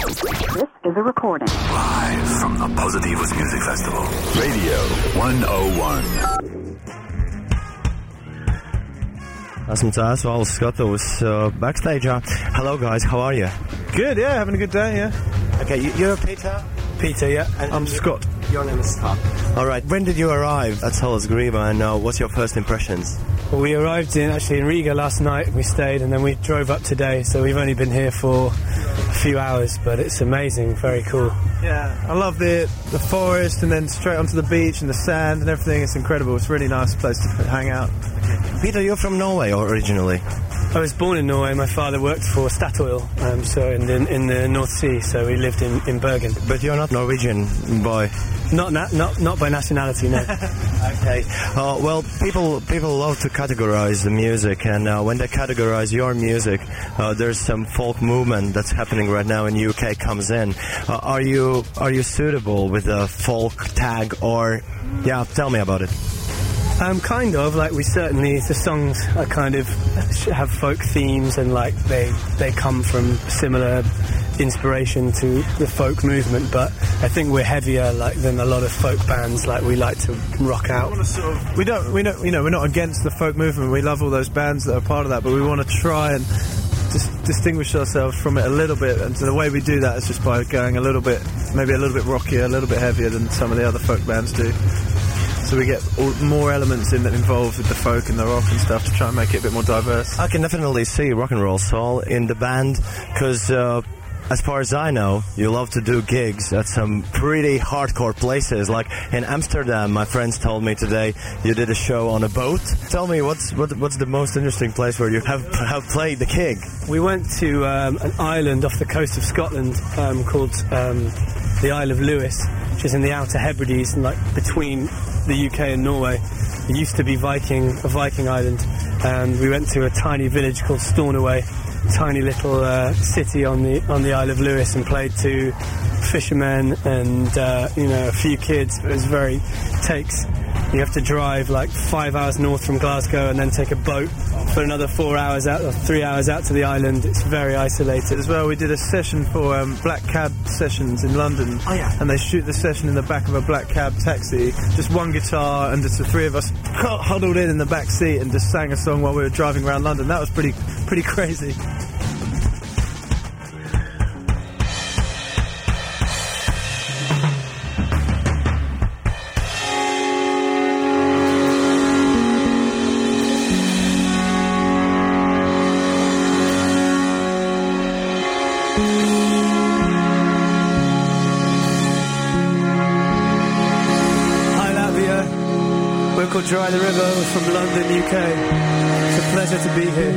This is a recording. Live from the Positivus Music Festival. Radio 101. Esmu Cēlis, Valsts skatuves backstage. Hello guys, how are you? Good, yeah, having a good day, yeah. Okay, you're Peter? Peter, yeah. And I'm Scott. Your name is Scott. Alright, when did you arrive at Solis Griva and what's your first impressions? Well, we arrived in Riga last night, we stayed, and then we drove up today, so we've only been here for a few hours, but it's amazing, very cool. Yeah, I love the forest and then straight onto the beach and the sand and everything. It's incredible. It's a really nice place to hang out. Peter, you're from Norway originally? I was born in Norway. My father worked for Statoil, so in the North Sea, so we lived in Bergen. But you're not Norwegian boy? Not by nationality, no. Okay. Well, people love to categorize the music, and when they categorize your music, there's some folk movement that's happening right now in UK comes in. Are you suitable with the folk tag, or yeah? Tell me about it. Kind of, like the songs are kind of have folk themes and like they come from similar inspiration to the folk movement, but I think we're heavier than a lot of folk bands. Like we like to rock out. We're not against the folk movement. We love all those bands that are part of that, but we want to try and distinguish ourselves from it a little bit, and so the way we do that is just by going maybe a little bit rockier, a little bit heavier than some of the other folk bands do. So we get more elements involved with the folk and the rock and stuff to try and make it a bit more diverse. I can definitely see rock and roll soul in the band, because as far as I know, you love to do gigs at some pretty hardcore places. Like in Amsterdam, my friends told me today you did a show on a boat. Tell me, what's the most interesting place where you have played the gig? We went to an island off the coast of Scotland called the Isle of Lewis, which is in the Outer Hebrides, and like between the UK and Norway. It used to be a Viking island, and we went to a tiny village called Stornoway, tiny little city on the Isle of Lewis, and played to fishermen and a few kids. It was you have to drive like 5 hours north from Glasgow and then take a boat for another 4 hours out or 3 hours out to the island. It's very isolated. As well, we did a session for Black Cab Sessions in London. Oh yeah. And they shoot the session in the back of a black cab taxi, just one guitar, and just the three of us huddled in the back seat and just sang a song while we were driving around London. That was pretty crazy. Called Dry the River. We're from London, UK. It's a pleasure to be here.